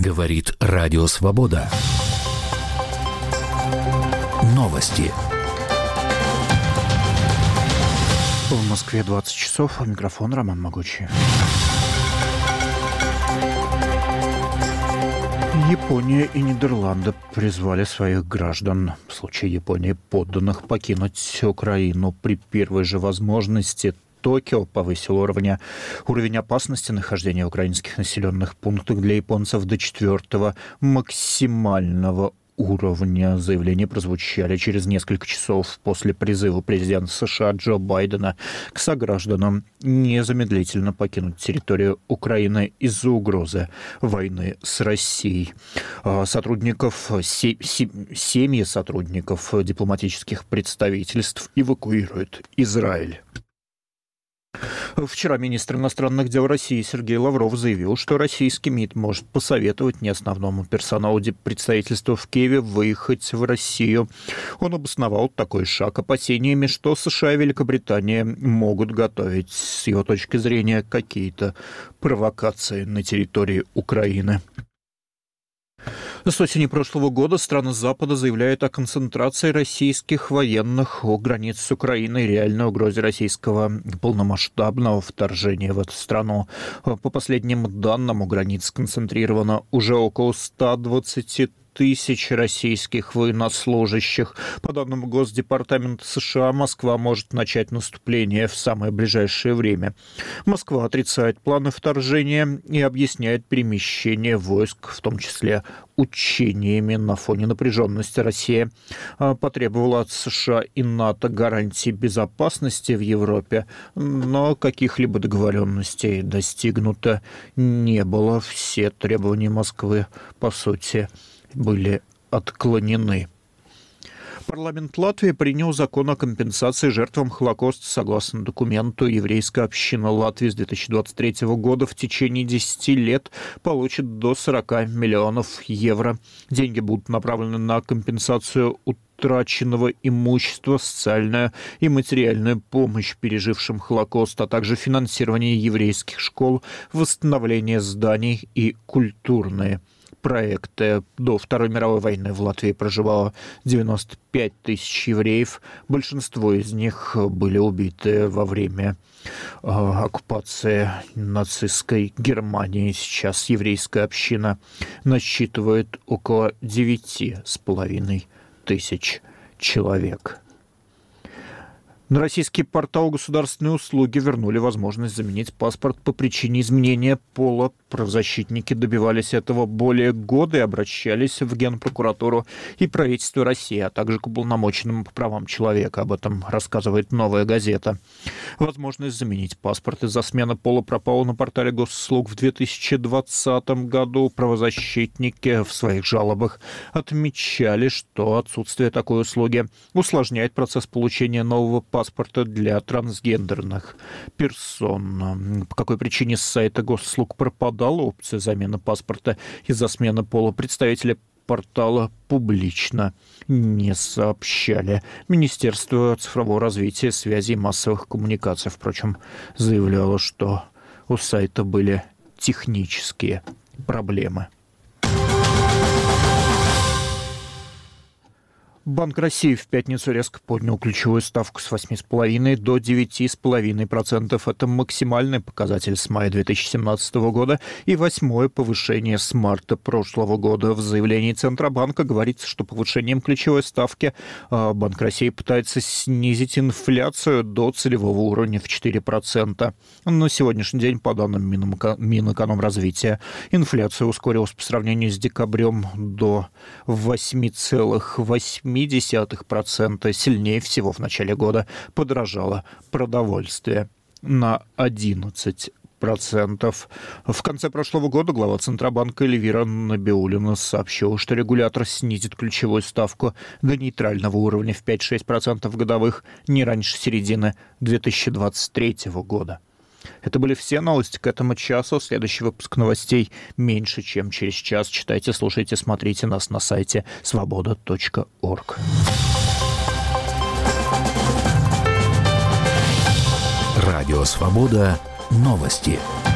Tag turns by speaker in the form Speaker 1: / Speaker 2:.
Speaker 1: Говорит Радио Свобода. Новости.
Speaker 2: В Москве 20 часов. Микрофон Роман Могучий. Япония и Нидерланды призвали своих граждан, в случае Японии подданных, покинуть Украину при первой же возможности. Токио повысил уровень опасности нахождения в украинских населенных пунктах для японцев до 4-го максимального уровня. Заявления прозвучали через несколько часов после призыва президента США Джо Байдена к согражданам незамедлительно покинуть территорию Украины из-за угрозы войны с Россией. Семьи сотрудников дипломатических представительств эвакуируют Израиль. Вчера министр иностранных дел России Сергей Лавров заявил, что российский МИД может посоветовать неосновному персоналу представительства в Киеве выехать в Россию. Он обосновал такой шаг опасениями, что США и Великобритания могут готовить, с его точки зрения, какие-то провокации на территории Украины. С осени прошлого года страны Запада заявляют о концентрации российских военных у границ с Украиной и реальной угрозе российского полномасштабного вторжения в эту страну. По последним данным, у границ сконцентрировано уже около 120 тысяч российских военнослужащих. По данным Госдепартамента США, Москва может начать наступление в самое ближайшее время. Москва отрицает планы вторжения и объясняет перемещение войск, в том числе учениями на фоне напряженности. Россия потребовала от США и НАТО гарантий безопасности в Европе, но каких-либо договоренностей достигнуто не было. Все требования Москвы, по сути, были отклонены. Парламент Латвии принял закон о компенсации жертвам Холокоста. Согласно документу, еврейская община Латвии с 2023 года в течение 10 лет получит до 40 миллионов евро. Деньги будут направлены на компенсацию утраченного имущества, социальную и материальную помощь пережившим Холокост, а также финансирование еврейских школ, восстановление зданий и культурные проекты. До Второй мировой войны в Латвии проживало 95 тысяч евреев. Большинство из них были убиты во время оккупации нацистской Германии. Сейчас еврейская община насчитывает около 9,5 тысяч человек. На российский портал «Государственные услуги» вернули возможность заменить паспорт по причине изменения пола. Правозащитники добивались этого более года и обращались в Генпрокуратуру и правительство России, а также к уполномоченным по правам человека. Об этом рассказывает «Новая газета». Возможность заменить паспорт из-за смены пола пропала на портале госуслуг в 2020 году. Правозащитники в своих жалобах отмечали, что отсутствие такой услуги усложняет процесс получения нового паспорта для трансгендерных персон. По какой причине с сайта госуслуг пропадала опция замены паспорта из-за смены пола, представители портала публично не сообщали. Министерство цифрового развития, связи и массовых коммуникаций, впрочем, заявляло, что у сайта были технические проблемы. Банк России в пятницу резко поднял ключевую ставку с 8,5% до 9,5%. Это максимальный показатель с мая 2017 года и 8-е повышение с марта прошлого года. В заявлении Центробанка говорится, что повышением ключевой ставки Банк России пытается снизить инфляцию до целевого уровня в 4%. На сегодняшний день, по данным Минэкономразвития, инфляция ускорилась по сравнению с декабрем до 8,8%. Сильнее всего в начале года подорожало продовольствие на 11%. В конце прошлого года глава Центробанка Эльвира Набиуллина сообщила, что регулятор снизит ключевую ставку до нейтрального уровня в 5-6% годовых не раньше середины 2023 года. Это были все новости к этому часу. Следующий выпуск новостей меньше, чем через час. Читайте, слушайте, смотрите нас на сайте svoboda.org.
Speaker 1: Радио «Свобода». Новости.